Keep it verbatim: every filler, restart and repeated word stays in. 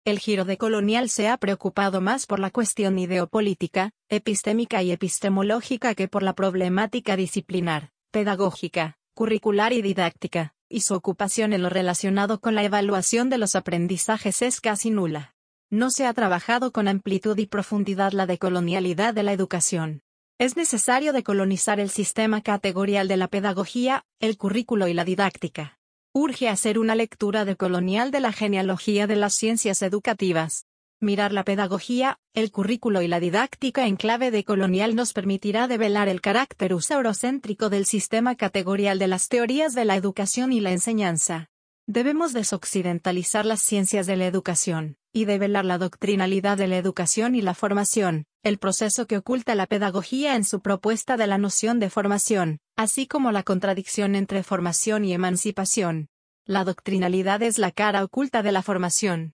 El giro decolonial se ha preocupado más por la cuestión ideopolítica, epistémica y epistemológica que por la problemática disciplinar, pedagógica, curricular y didáctica, y su ocupación en lo relacionado con la evaluación de los aprendizajes es casi nula. No se ha trabajado con amplitud y profundidad la decolonialidad de la educación. Es necesario decolonizar el sistema categorial de la pedagogía, el currículo y la didáctica. Urge hacer una lectura decolonial de la genealogía de las ciencias educativas. Mirar la pedagogía, el currículo y la didáctica en clave decolonial nos permitirá develar el carácter eurocéntrico del sistema categorial de las teorías de la educación y la enseñanza. Debemos desoccidentalizar las ciencias de la educación, y develar la doctrinalidad de la educación y la formación, el proceso que oculta la pedagogía en su propuesta de la noción de formación, así como la contradicción entre formación y emancipación. La doctrinalidad es la cara oculta de la formación.